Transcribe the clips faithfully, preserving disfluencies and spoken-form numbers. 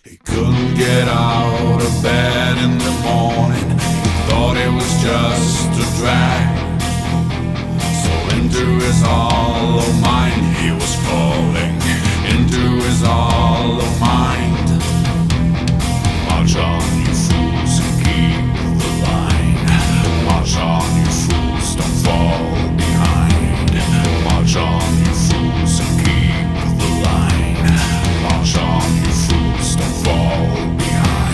He couldn't get out of bed in the morning. He thought it was just a drag. So into his hollow mind he was falling. Into his hollow mind. March on, you fools, and keep the line. March on, you fools, don't fall behind. March on, you fools, and keep the line. March on, you fools, don't fall behind.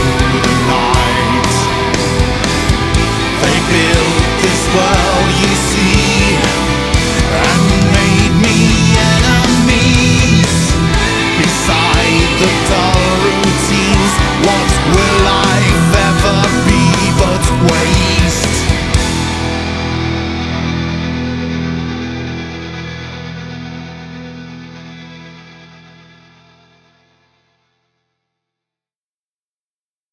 Well, you